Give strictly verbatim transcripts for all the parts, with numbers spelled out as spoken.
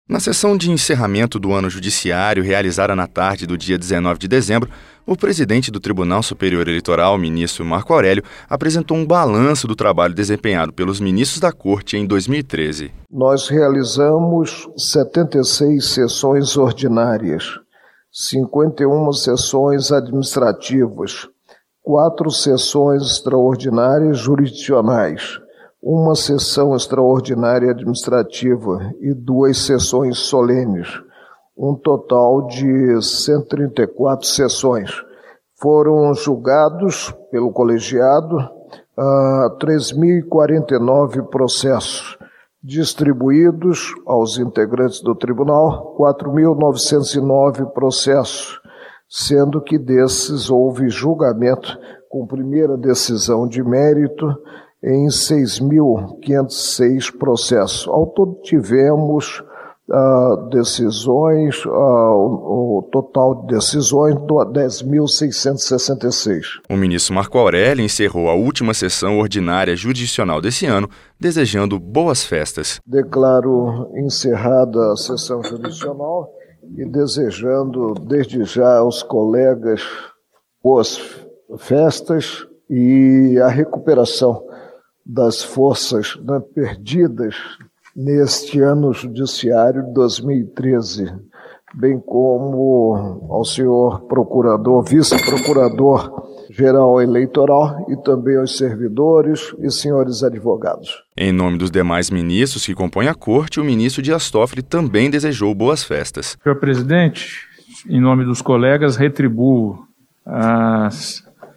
Na sessão de encerramento do ano judiciário, realizada na tarde do dia dezenove de dezembro, o presidente do Tribunal Superior Eleitoral, ministro Marco Aurélio, apresentou um balanço do trabalho desempenhado pelos ministros da Corte em dois mil e treze. Nós realizamos setenta e seis sessões ordinárias, cinquenta e uma sessões administrativas, quatro sessões extraordinárias jurisdicionais, uma sessão extraordinária administrativa e duas sessões solenes, um total de cento e trinta e quatro sessões. Foram julgados pelo colegiado uh, três mil e quarenta e nove processos, distribuídos aos integrantes do tribunal quatro mil novecentos e nove processos, sendo que desses houve julgamento com primeira decisão de mérito em seis mil quinhentos e seis processos. Ao todo tivemos uh, decisões, uh, o, o total de decisões do dez mil seiscentos e sessenta e seis. O ministro Marco Aurélio encerrou a última sessão ordinária jurisdicional desse ano, desejando boas festas. Declaro encerrada a sessão jurisdicional e desejando desde já aos colegas boas festas e a recuperação das forças, né, perdidas neste ano judiciário de dois mil e treze, bem como ao senhor procurador, vice-procurador-geral eleitoral e também aos servidores e senhores advogados. Em nome dos demais ministros que compõem a Corte, o ministro Dias Toffoli também desejou boas festas. Senhor presidente, em nome dos colegas, retribuo as...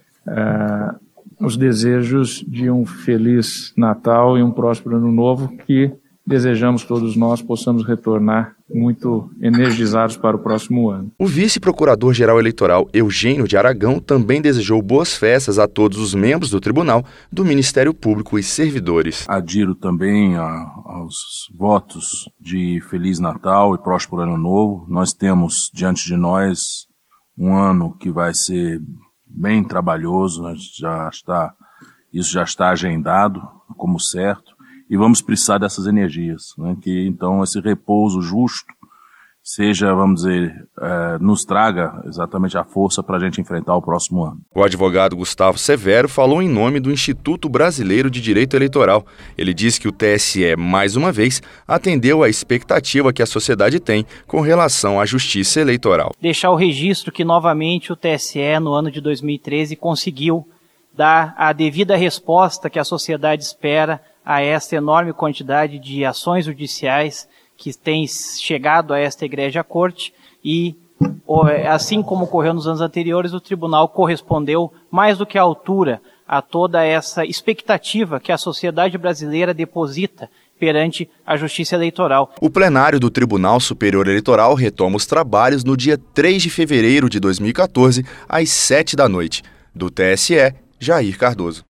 Uh, os desejos de um feliz Natal e um próspero Ano Novo, que desejamos todos nós possamos retornar muito energizados para o próximo ano. O vice-procurador-geral eleitoral Eugênio de Aragão também desejou boas festas a todos os membros do Tribunal, do Ministério Público e servidores. Adiro também a, aos votos de Feliz Natal e próspero Ano Novo. Nós temos diante de nós um ano que vai ser bem trabalhoso, já está, isso já está agendado como certo, e vamos precisar dessas energias, né, que então esse repouso justo seja, vamos dizer, é, nos traga exatamente a força para a gente enfrentar o próximo ano. O advogado Gustavo Severo falou em nome do Instituto Brasileiro de Direito Eleitoral. Ele disse que o T S E, mais uma vez, atendeu à expectativa que a sociedade tem com relação à justiça eleitoral. Deixar o registro que, novamente, o T S E, no ano de dois mil e treze, conseguiu dar a devida resposta que a sociedade espera a esta enorme quantidade de ações judiciais que tem chegado a esta egrégia corte e, assim como ocorreu nos anos anteriores, o tribunal correspondeu mais do que à altura a toda essa expectativa que a sociedade brasileira deposita perante a justiça eleitoral. O plenário do Tribunal Superior Eleitoral retoma os trabalhos no dia três de fevereiro de dois mil e quatorze, às sete da noite. Do T S E, Jair Cardoso.